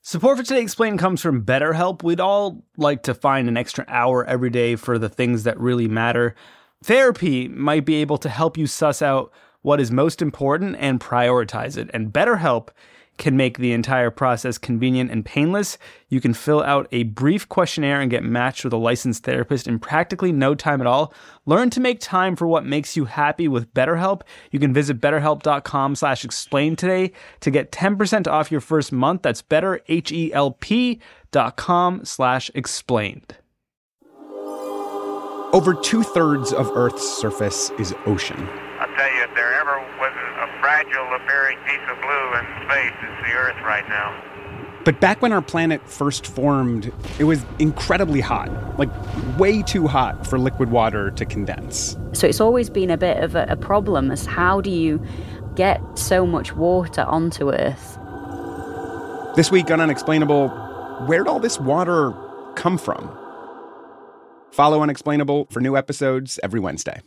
Support for Today Explained comes from BetterHelp. We'd all like to find an extra hour every day for the things that really matter. Therapy might be able to help you suss out what is most important and prioritize it. And BetterHelp can make the entire process convenient and painless. You can fill out a brief questionnaire and get matched with a licensed therapist in practically no time at all. Learn to make time for what makes you happy with BetterHelp. You can visit betterhelp.com/explain today to get 10% off your first month. That's betterhelp.com/explained. Over 2/3 of Earth's surface is ocean. I'll tell you, if there ever was a fragile appearing piece of blue in space, it's the Earth right now. But back when our planet first formed, it was incredibly hot, like way too hot for liquid water to condense. So it's always been a bit of a problem as how do you get so much water onto Earth? This week on Unexplainable, where'd all this water come from? Follow Unexplainable for new episodes every Wednesday.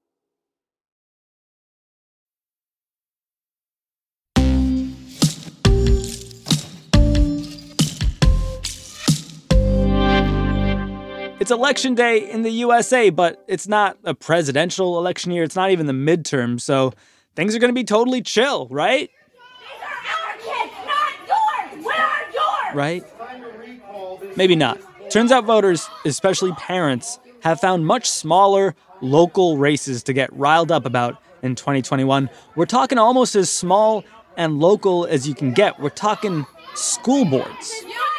It's election day in the USA, but it's not a presidential election year. It's not even the midterm, so things are going to be totally chill, right? These are our kids, not yours! Where are yours? Right? Maybe not. Turns out voters, especially parents, have found much smaller local races to get riled up about in 2021. We're talking almost as small and local as you can get. We're talking school boards.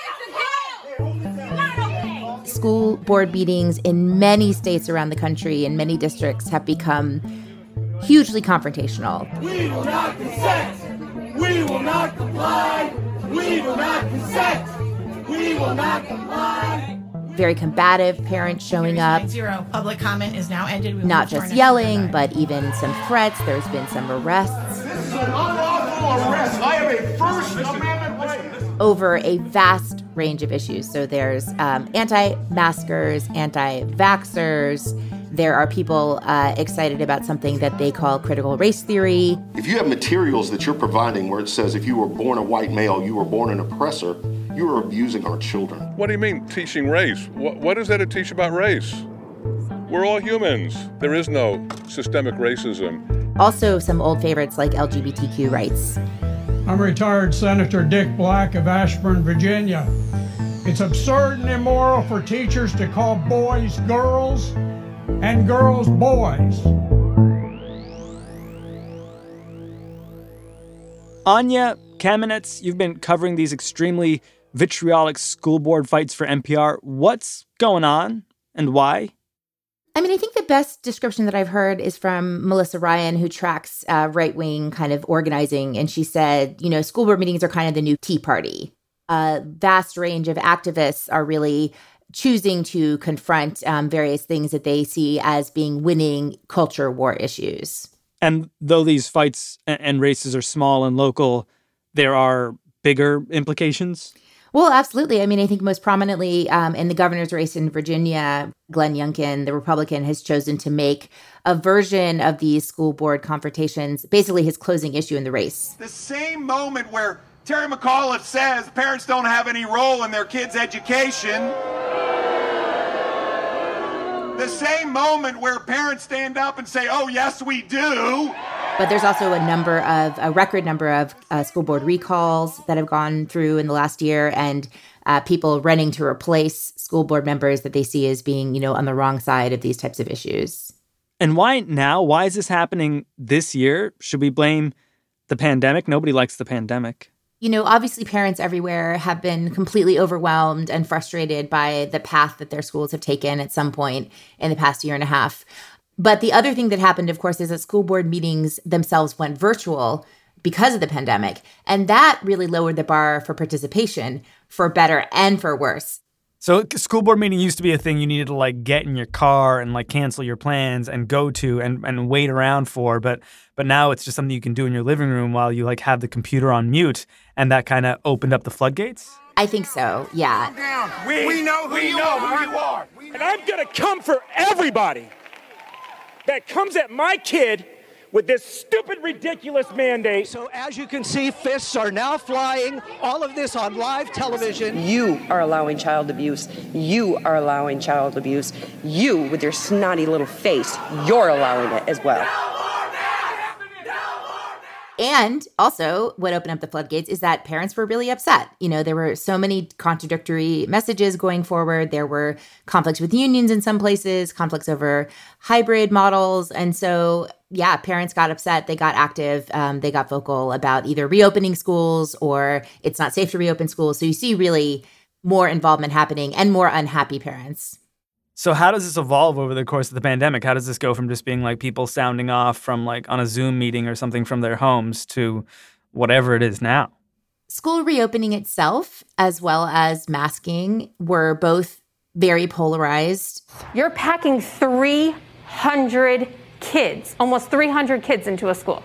School board meetings in many states around the country and many districts have become hugely confrontational. We will not consent. We will not comply. We will not consent. We will not comply. Very combative parents showing up. Zero. Public comment is now ended. Not just yelling, but even some threats. There's been some arrests. This is an unlawful arrest. I have a First Amendment right. Over a vast range of issues. So there's anti-maskers, anti-vaxxers. There are people excited about something that they call critical race theory. If you have materials that you're providing where it says if you were born a white male, you were born an oppressor, you are abusing our children. What do you mean teaching race? What is there to teach about race? We're all humans. There is no systemic racism. Also some old favorites like LGBTQ rights. I'm retired Senator Dick Black of Ashburn, Virginia. It's absurd and immoral for teachers to call boys girls and girls boys. Anya Kamenetz, you've been covering these extremely vitriolic school board fights for NPR. What's going on and why? I mean, I think the best description that I've heard is from Melissa Ryan, who tracks right-wing kind of organizing. And she said, you know, school board meetings are kind of the new Tea Party. A vast range of activists are really choosing to confront various things that they see as being winning culture war issues. And though these fights and races are small and local, there are bigger implications? Well, absolutely. I mean, I think most prominently in the governor's race in Virginia, Glenn Youngkin, the Republican, has chosen to make a version of these school board confrontations basically his closing issue in the race. The same moment where Terry McAuliffe says parents don't have any role in their kids' education. The same moment where parents stand up and say, oh, yes, we do. But there's also a record number of school board recalls that have gone through in the last year, and people running to replace school board members that they see as being, you know, on the wrong side of these types of issues. And why now? Why is this happening this year? Should we blame the pandemic? Nobody likes the pandemic. You know, obviously parents everywhere have been completely overwhelmed and frustrated by the path that their schools have taken at some point in the past year and a half. But the other thing that happened, of course, is that school board meetings themselves went virtual because of the pandemic. And that really lowered the bar for participation, for better and for worse. So school board meeting used to be a thing you needed to like get in your car and like cancel your plans and go to and wait around for. But now it's just something you can do in your living room while you like have the computer on mute. And that kind of opened up the floodgates? I think so, yeah. We know who you are. And I'm going to come for everybody that comes at my kid with this stupid, ridiculous mandate. So as you can see, fists are now flying, all of this on live television. You are allowing child abuse. You are allowing child abuse. You, with your snotty little face, you're allowing it as well. And also, what opened up the floodgates is that parents were really upset. You know, there were so many contradictory messages going forward. There were conflicts with unions in some places, conflicts over hybrid models. And so, yeah, parents got upset. They got active. They got vocal about either reopening schools or it's not safe to reopen schools. So you see really more involvement happening and more unhappy parents. So how does this evolve over the course of the pandemic? How does this go from just being like people sounding off from like on a Zoom meeting or something from their homes to whatever it is now? School reopening itself, as well as masking, were both very polarized. You're packing 300 kids, almost 300 kids into a school.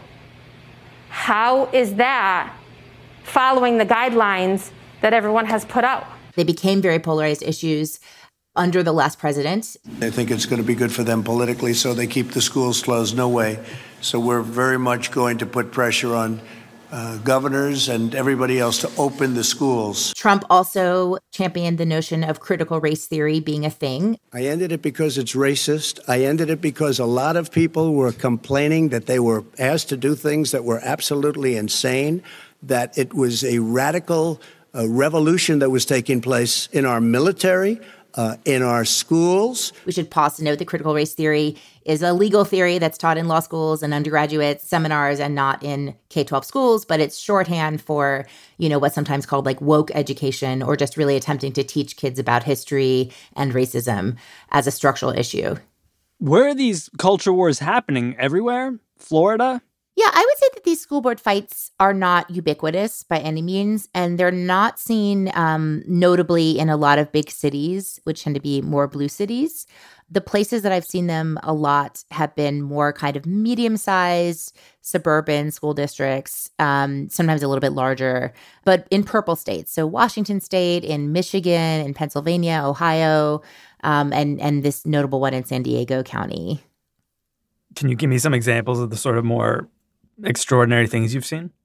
How is that following the guidelines that everyone has put out? They became very polarized issues under the last president. They think it's going to be good for them politically, so they keep the schools closed. No way. So we're very much going to put pressure on governors and everybody else to open the schools. Trump also championed the notion of critical race theory being a thing. I ended it because it's racist. I ended it because a lot of people were complaining that they were asked to do things that were absolutely insane, that it was a radical revolution that was taking place in our military, in our schools. We should pause to note that critical race theory is a legal theory that's taught in law schools and undergraduate seminars and not in K-12 schools, but it's shorthand for, you know, what's sometimes called like woke education, or just really attempting to teach kids about history and racism as a structural issue. Where are these culture wars happening? Everywhere? Florida? Yeah, I would say that these school board fights are not ubiquitous by any means, and they're not seen notably in a lot of big cities, which tend to be more blue cities. The places that I've seen them a lot have been more kind of medium-sized suburban school districts, sometimes a little bit larger, but in purple states. So Washington State, in Michigan, in Pennsylvania, Ohio, and this notable one in San Diego County. Can you give me some examples of the sort of more extraordinary things you've seen?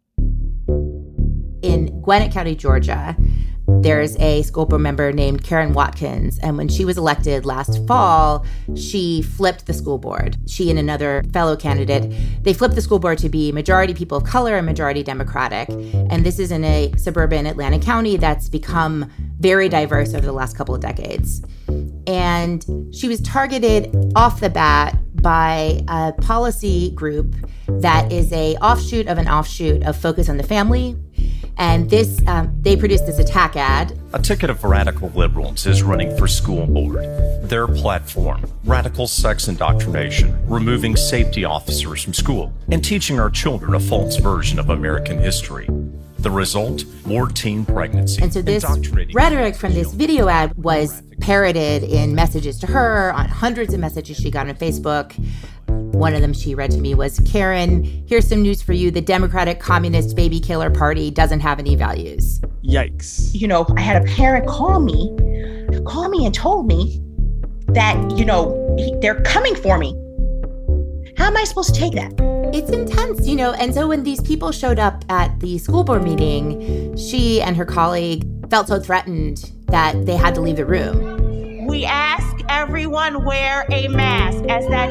In Gwinnett County, Georgia, there's a school board member named Karen Watkins. And when she was elected last fall, she flipped the school board. She and another fellow candidate, they flipped the school board to be majority people of color and majority Democratic. And this is in a suburban Atlanta County that's become very diverse over the last couple of decades. And she was targeted off the bat by a policy group that is a offshoot of Focus on the Family. And this, they produced this attack ad. A ticket of radical liberals is running for school board. Their platform, radical sex indoctrination, removing safety officers from school, and teaching our children a false version of American history. The result, more teen pregnancy. And so this rhetoric from this video ad was parroted in messages to her, on hundreds of messages she got on Facebook. One of them she read to me was, Karen, here's some news for you. The Democratic Communist Baby Killer Party doesn't have any values. Yikes. You know, I had a parent call me and told me that, you know, they're coming for me. How am I supposed to take that? It's intense, you know, and so when these people showed up at the school board meeting, she and her colleague felt so threatened that they had to leave the room. We ask everyone wear a mask, as that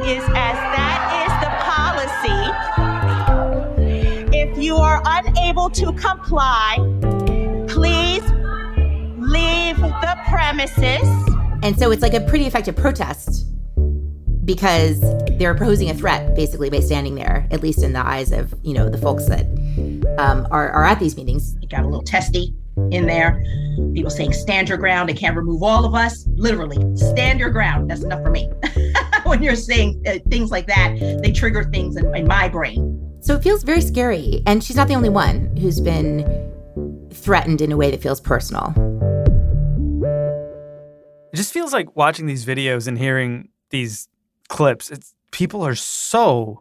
is the policy. If you are unable to comply, please leave the premises. And so it's like a pretty effective protest, because they're posing a threat, basically, by standing there, at least in the eyes of, you know, the folks that are at these meetings. You got a little testy in there. People saying, stand your ground. They can't remove all of us. Literally, stand your ground. That's enough for me. When you're saying things like that, they trigger things in my brain. So it feels very scary. And she's not the only one who's been threatened in a way that feels personal. It just feels like watching these videos and hearing these clips, people are so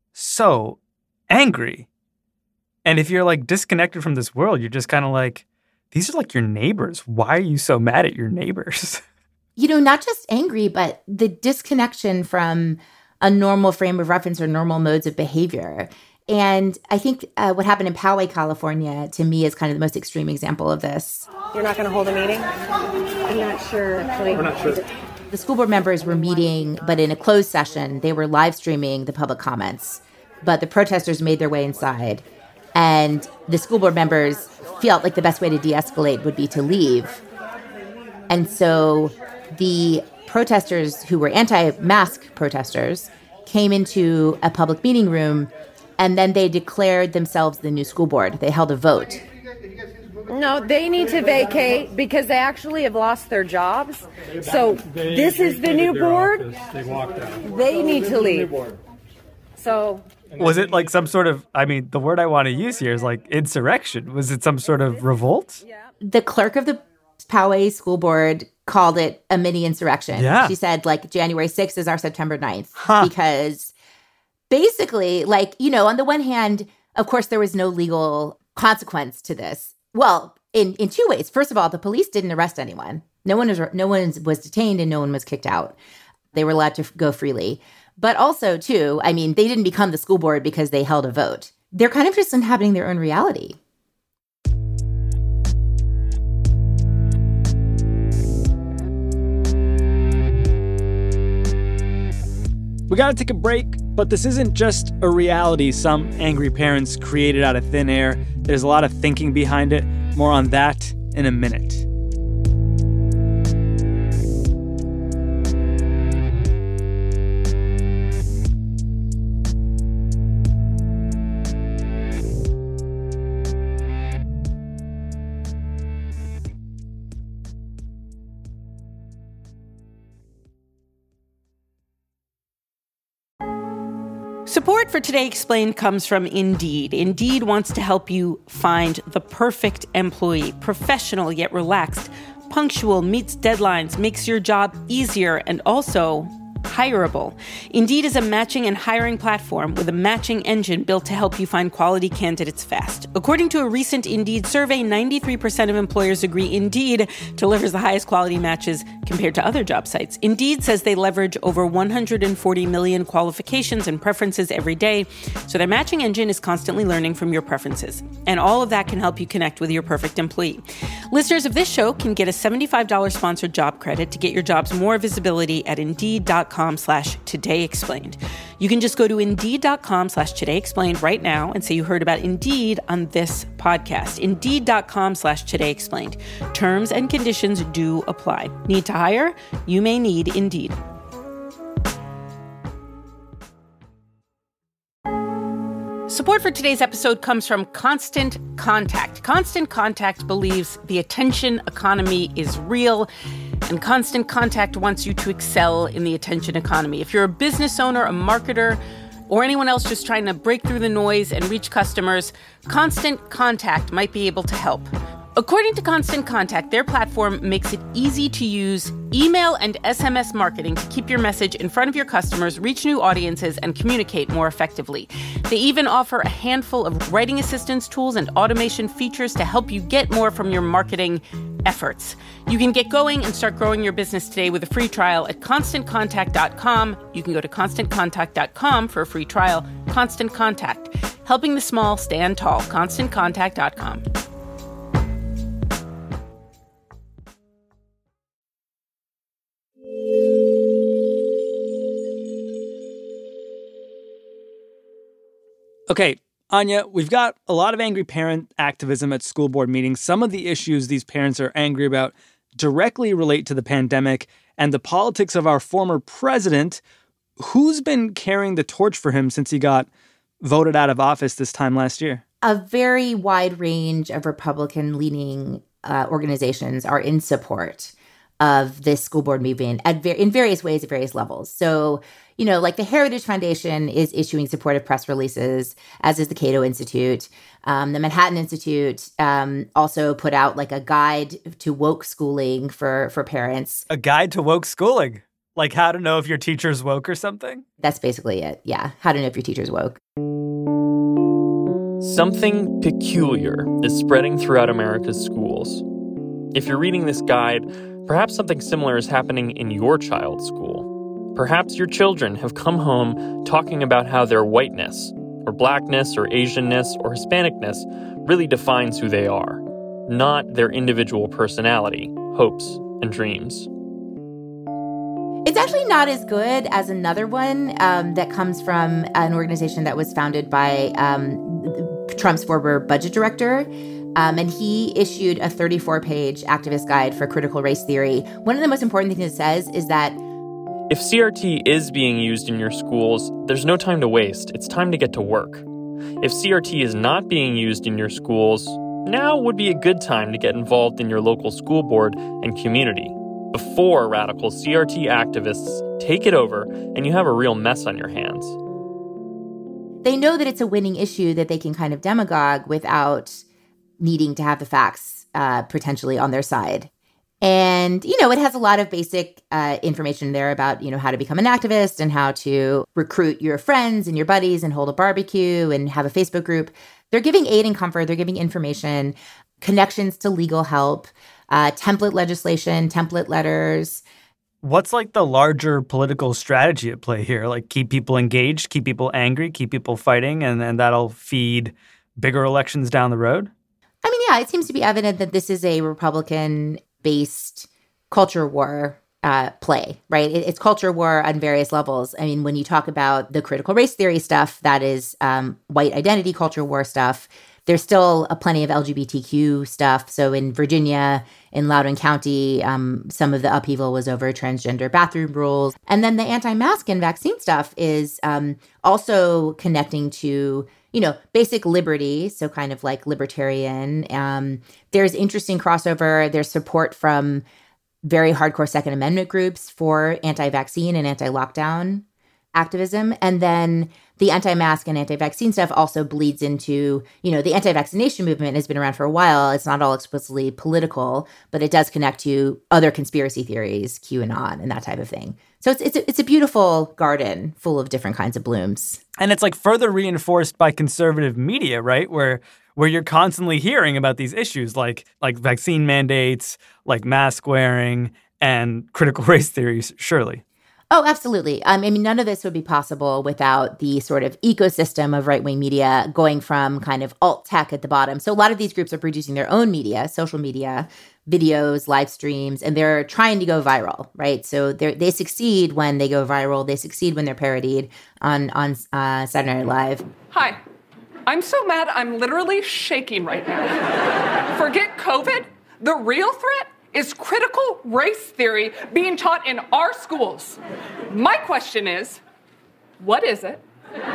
angry. And if you're like disconnected from this world, you're just kind of like, these are like your neighbors. Why are you so mad at your neighbors? You know, not just angry, but the disconnection from a normal frame of reference or normal modes of behavior. And I think what happened in Poway, California, to me is kind of the most extreme example of this. You're not going to hold a meeting? I'm not sure, actually. We're not sure. The school board members were meeting, but in a closed session. They were live streaming the public comments. But the protesters made their way inside. And the school board members felt like the best way to de-escalate would be to leave. And so the protesters who were anti-mask protesters came into a public meeting room, and then they declared themselves the new school board. They held a vote. No, they need to vacate because they actually have lost their jobs. So this is the new board. They walked out. They need to leave. So was it like some sort of, I mean, the word I want to use here is like insurrection. Was it some sort of revolt? The clerk of the Poway school board called it a mini insurrection. Yeah. She said like January 6th is our September 9th because basically, like, you know, on the one hand, of course, there was no legal consequence to this. Well, in two ways. First of all, the police didn't arrest anyone. No one was detained and no one was kicked out. They were allowed to go freely. But also, too, I mean, they didn't become the school board because they held a vote. They're kind of just inhabiting their own reality. We gotta take a break, but this isn't just a reality some angry parents created out of thin air. There's a lot of thinking behind it. More on that in a minute. Support for Today Explained comes from Indeed. Indeed wants to help you find the perfect employee, professional yet relaxed, punctual, meets deadlines, makes your job easier, and also hireable. Indeed is a matching and hiring platform with a matching engine built to help you find quality candidates fast. According to a recent Indeed survey, 93% of employers agree Indeed delivers the highest quality matches compared to other job sites. Indeed says they leverage over 140 million qualifications and preferences every day, so their matching engine is constantly learning from your preferences. And all of that can help you connect with your perfect employee. Listeners of this show can get a $75 sponsored job credit to get your jobs more visibility at Indeed.com/todayexplained. You can just go to Indeed.com/todayexplained right now and say you heard about Indeed on this podcast. Indeed.com/todayexplained. Terms and conditions do apply. Need to hire? You may need Indeed. Support for today's episode comes from Constant Contact. Constant Contact believes the attention economy is real, and Constant Contact wants you to excel in the attention economy. If you're a business owner, a marketer, or anyone else just trying to break through the noise and reach customers, Constant Contact might be able to help. According to Constant Contact, their platform makes it easy to use email and SMS marketing to keep your message in front of your customers, reach new audiences, and communicate more effectively. They even offer a handful of writing assistance tools and automation features to help you get more from your marketing efforts. You can get going and start growing your business today with a free trial at ConstantContact.com. You can go to ConstantContact.com for a free trial. Constant Contact, helping the small stand tall. ConstantContact.com. Okay, Anya, we've got a lot of angry parent activism at school board meetings. Some of the issues these parents are angry about directly relate to the pandemic and the politics of our former president. Who's been carrying the torch for him since he got voted out of office this time last year? A very wide range of Republican-leaning organizations are in support of this school board movement in various ways at various levels. So, you know, like the Heritage Foundation is issuing supportive press releases, as is the Cato Institute. The Manhattan Institute also put out like a guide to woke schooling for parents. A guide to woke schooling? Like how to know if your teacher's woke or something? That's basically it, yeah. How to know if your teacher's woke. Something peculiar is spreading throughout America's schools. If you're reading this guide, perhaps something similar is happening in your child's school. Perhaps your children have come home talking about how their whiteness, or blackness, or Asianness, or Hispanicness really defines who they are, not their individual personality, hopes, and dreams. It's actually not as good as another one that comes from an organization that was founded by Trump's former budget director. And he issued a 34-page activist guide for critical race theory. One of the most important things it says is that if CRT is being used in your schools, there's no time to waste. It's time to get to work. If CRT is not being used in your schools, now would be a good time to get involved in your local school board and community before radical CRT activists take it over and you have a real mess on your hands. They know that it's a winning issue that they can kind of demagogue without needing to have the facts potentially on their side. And, it has a lot of basic information there about, how to become an activist and how to recruit your friends and your buddies and hold a barbecue and have a Facebook group. They're giving aid and comfort. They're giving information, connections to legal help, template legislation, template letters. What's like the larger political strategy at play here? Like keep people engaged, keep people angry, keep people fighting, and then that'll feed bigger elections down the road? I mean, yeah, it seems to be evident that this is a Republican-based culture war play, right? It's culture war on various levels. I mean, when you talk about the critical race theory stuff, that is white identity culture war stuff. There's still plenty of LGBTQ stuff. So in Virginia, in Loudoun County, some of the upheaval was over transgender bathroom rules. And then the anti-mask and vaccine stuff is also connecting to, basic liberty. So kind of like libertarian. There's interesting crossover. There's support from very hardcore Second Amendment groups for anti-vaccine and anti-lockdown activism. And then the anti-mask and anti-vaccine stuff also bleeds into, the anti-vaccination movement has been around for a while. It's not all explicitly political, but it does connect to other conspiracy theories, QAnon, and that type of thing. So it's a beautiful garden full of different kinds of blooms. And it's like further reinforced by conservative media, right? Where you're constantly hearing about these issues like vaccine mandates, like mask wearing, and critical race theories, surely. Oh, absolutely. I mean, none of this would be possible without the sort of ecosystem of right-wing media going from kind of alt tech at the bottom. So a lot of these groups are producing their own media, social media, videos, live streams, and they're trying to go viral, right? So they succeed when they go viral. They succeed when they're parodied on Saturday Night Live. Hi. I'm so mad I'm literally shaking right now. Forget COVID. The real threat is critical race theory being taught in our schools. My question is, what is it?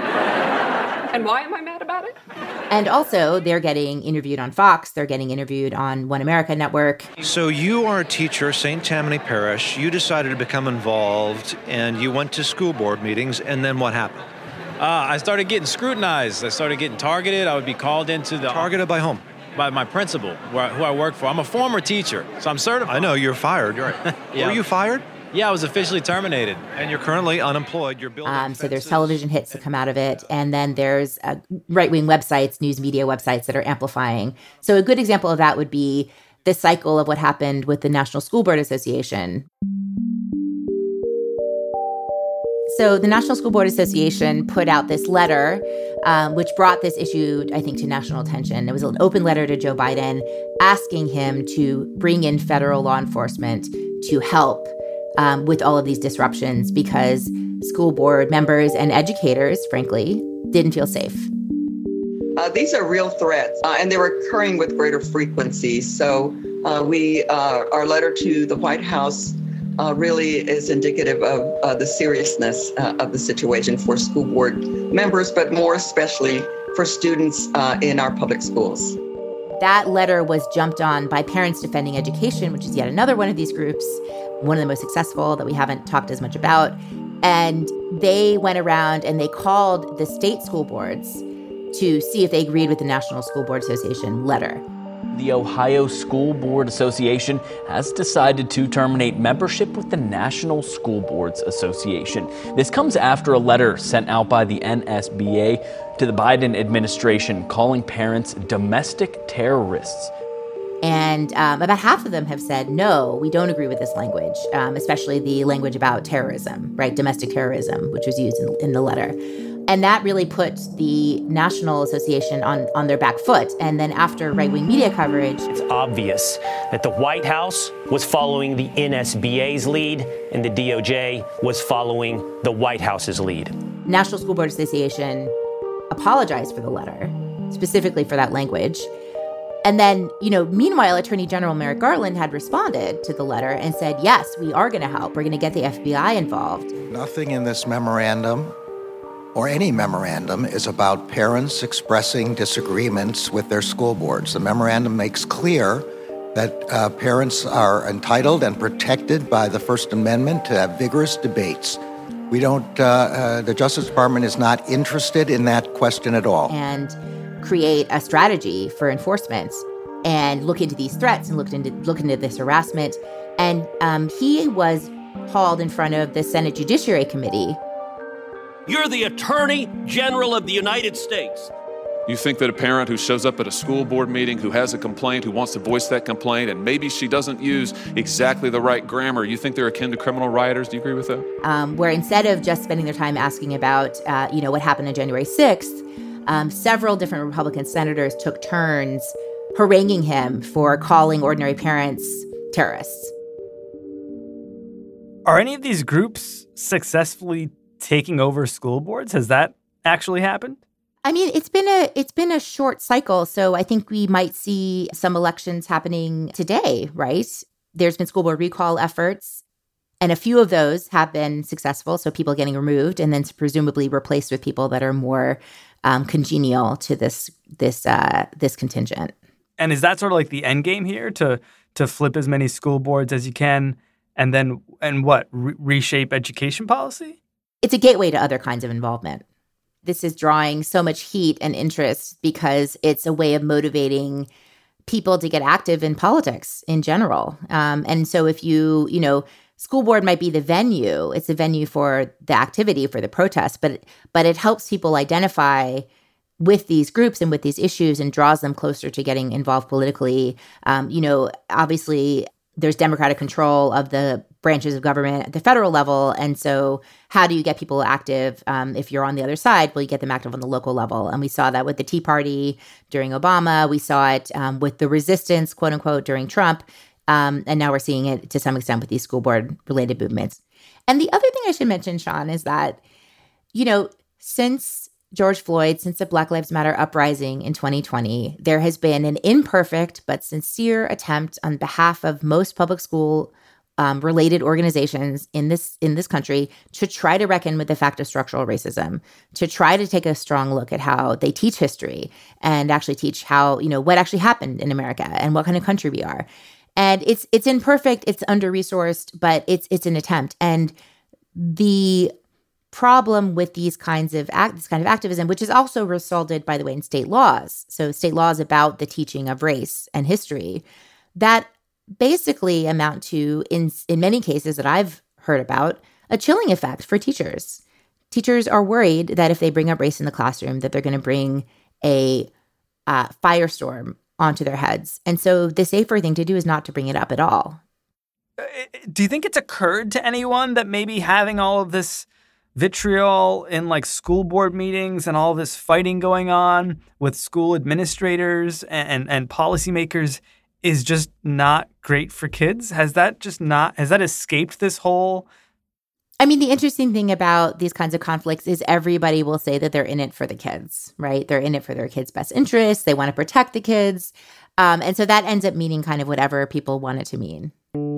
And why am I mad about it? And also, they're getting interviewed on Fox. They're getting interviewed on One America Network. So you are a teacher, St. Tammany Parish. You decided to become involved, and you went to school board meetings, and then what happened? I started getting scrutinized. I started getting targeted. I would be called into the... Targeted by whom? By my principal, who I work for. I'm a former teacher, so I'm certified. I know, you're fired. You're right. Yeah. Were you fired? Yeah, I was officially terminated. And you're currently unemployed. You're building so there's television hits that come out of it. And then there's right-wing websites, news media websites that are amplifying. So a good example of that would be the cycle of what happened with the National School Board Association. So the National School Board Association put out this letter, which brought this issue, I think, to national attention. It was an open letter to Joe Biden asking him to bring in federal law enforcement to help with all of these disruptions because school board members and educators, frankly, didn't feel safe. These are real threats, and they're occurring with greater frequency. So our letter to the White House really is indicative of the seriousness of the situation for school board members, but more especially for students in our public schools. That letter was jumped on by Parents Defending Education, which is yet another one of these groups, one of the most successful that we haven't talked as much about. And they went around and they called the state school boards to see if they agreed with the National School Board Association letter. The Ohio School Board Association has decided to terminate membership with the National School Boards Association. This comes after a letter sent out by the NSBA to the Biden administration calling parents domestic terrorists. And about half of them have said, no, we don't agree with this language, especially the language about terrorism, right? Domestic terrorism, which was used in the letter. And that really put the National Association on their back foot. And then after right-wing media coverage, it's obvious that the White House was following the NSBA's lead and the DOJ was following the White House's lead. National School Board Association apologized for the letter, specifically for that language. And then, meanwhile, Attorney General Merrick Garland had responded to the letter and said, yes, we are going to help. We're going to get the FBI involved. Nothing in this memorandum or any memorandum is about parents expressing disagreements with their school boards. The memorandum makes clear that parents are entitled and protected by the First Amendment to have vigorous debates. We don't, the Justice Department is not interested in that question at all. And create a strategy for enforcement and look into these threats and look into this harassment. And he was hauled in front of the Senate Judiciary Committee. You're the Attorney General of the United States. You think that a parent who shows up at a school board meeting, who has a complaint, who wants to voice that complaint, and maybe she doesn't use exactly the right grammar, you think they're akin to criminal rioters? Do you agree with that? Where instead of just spending their time asking about, what happened on January 6th, several different Republican senators took turns haranguing him for calling ordinary parents terrorists. Are any of these groups successfully taking over school boards? Has that actually happened? I mean, it's been a short cycle, so I think we might see some elections happening today, right? There's been school board recall efforts, and a few of those have been successful, so people getting removed and then presumably replaced with people that are more congenial to this contingent. And is that sort of like the end game here, to flip as many school boards as you can, and then reshape education policy? It's a gateway to other kinds of involvement. This is drawing so much heat and interest because it's a way of motivating people to get active in politics in general. And so if school board might be the venue, it's a venue for the activity, for the protest, but it helps people identify with these groups and with these issues and draws them closer to getting involved politically. Obviously, there's democratic control of the branches of government at the federal level. And so how do you get people active if you're on the other side? Well, you get them active on the local level. And we saw that with the Tea Party during Obama. We saw it with the resistance, quote unquote, during Trump. And now we're seeing it to some extent with these school board related movements. And the other thing I should mention, Sean, is that, since George Floyd, since the Black Lives Matter uprising in 2020, there has been an imperfect but sincere attempt on behalf of most public school related organizations in this country to try to reckon with the fact of structural racism, to try to take a strong look at how they teach history and actually teach how, what actually happened in America and what kind of country we are. And it's imperfect, it's under-resourced, but it's an attempt. And the problem with this kind of activism, which is also resulted, by the way, in state laws. So state laws about the teaching of race and history that basically amount to, in many cases that I've heard about, a chilling effect for teachers. Teachers are worried that if they bring up race in the classroom, that they're going to bring a firestorm onto their heads. And so the safer thing to do is not to bring it up at all. Do you think it's occurred to anyone that maybe having all of this vitriol in school board meetings and all this fighting going on with school administrators and policymakers is just not great for kids? Has that escaped this whole? I mean, the interesting thing about these kinds of conflicts is everybody will say that they're in it for the kids, right? They're in it for their kids' best interests. They want to protect the kids. And so that ends up meaning kind of whatever people want it to mean.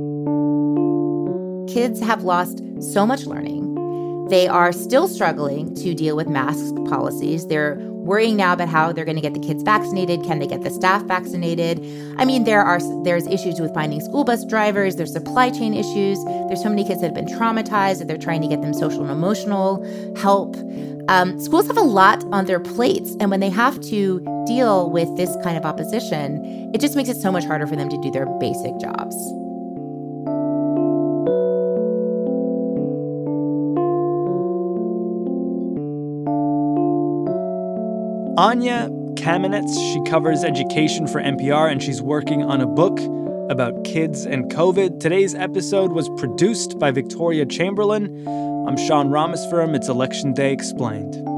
Kids have lost so much learning. They are still struggling to deal with mask policies. They're worrying now about how they're going to get the kids vaccinated. Can they get the staff vaccinated? I mean, there's issues with finding school bus drivers. There's supply chain issues. There's so many kids that have been traumatized that they're trying to get them social and emotional help. Schools have a lot on their plates. And when they have to deal with this kind of opposition, it just makes it so much harder for them to do their basic jobs. Anya Kamenetz. She covers education for NPR, and she's working on a book about kids and COVID. Today's episode was produced by Victoria Chamberlain. I'm Sean Rameswaram. It's Election Day Explained.